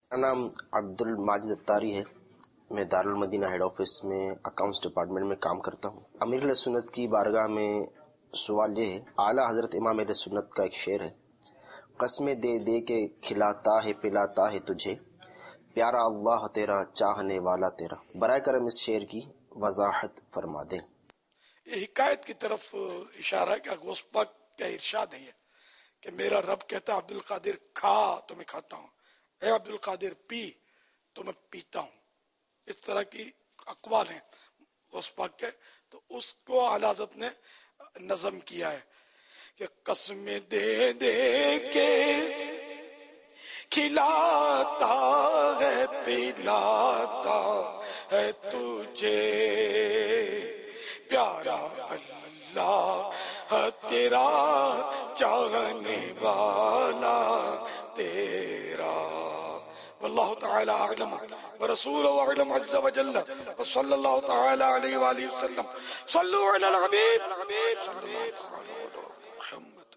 میرا نام عبد الماجد اتاری ہے۔ میں دارالمدینہ ہیڈ آفس میں اکاؤنٹس ڈپارٹمنٹ میں کام کرتا ہوں۔ امیر اہل سنت کی بارگاہ میں سوال یہ ہے، اعلیٰ حضرت امام اہل سنت کا ایک شعر ہے، قسمیں دے دے کے کھلاتا ہے پلاتا ہے تجھے، پیارا اللہ تیرا چاہنے والا تیرا۔ برائے کرم اس شعر کی وضاحت فرما دیں۔ یہ حکایت کی طرف اشارہ ہے کہ غوث پاک کا ارشاد ہے کہ میرا رب کہتا ہے عبد القادر کھا تو میں کھاتا ہوں، اے عبد القادر پی تو میں پیتا ہوں۔ اس طرح کی اقوال ہیں غوث پاک کے، تو اس کو اعلیٰ حضرت نے نظم کیا ہے کہ قسمیں دے دے کے کھلاتا ہے پلاتا ہے تجھے، پیارا اللہ تیرا چاہنے والا تیرا۔ واللہ تعالی اعلم ورسولہ اعلم عز وجل، وصلی اللہ تعالی علیہ وآلہ وسلم۔ صلوا علی الحبیب صلی اللہ تعالی علی محمد۔